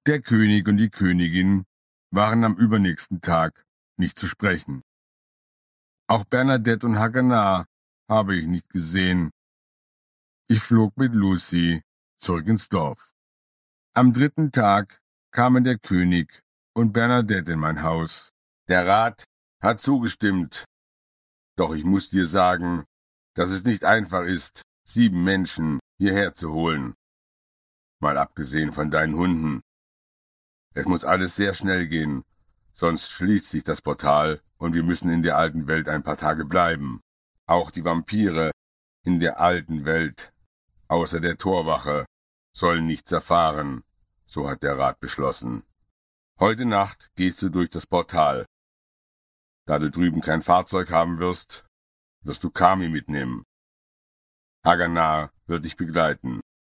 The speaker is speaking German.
Der König und die Königin waren am übernächsten Tag nicht zu sprechen. Auch Bernadette und Haganah habe ich nicht gesehen. Ich flog mit Lucy zurück ins Dorf. Am 3. Tag kamen der König und Bernadette in mein Haus. Der Rat hat zugestimmt, doch ich muss dir sagen, dass es nicht einfach ist, 7 Menschen hierher zu holen. Mal abgesehen von deinen Hunden. Es muss alles sehr schnell gehen, sonst schließt sich das Portal und wir müssen in der alten Welt ein paar Tage bleiben. Auch die Vampire in der alten Welt, außer der Torwache, sollen nichts erfahren, so hat der Rat beschlossen. Heute Nacht gehst du durch das Portal. Da du drüben kein Fahrzeug haben wirst, wirst du Kami mitnehmen. Haganah wird dich begleiten.